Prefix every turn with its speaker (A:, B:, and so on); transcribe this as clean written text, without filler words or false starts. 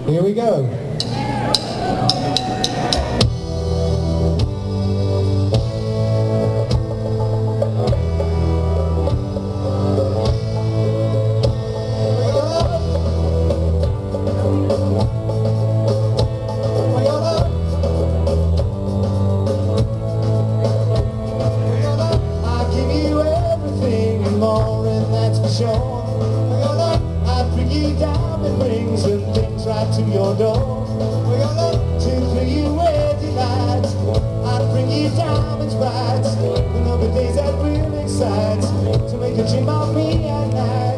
A: Here we go.
B: I'll bring you diamond rings and things right to your door. To bring you where delights. I'll bring you diamonds bright. Remember days that will excite. To make a dream of me at night.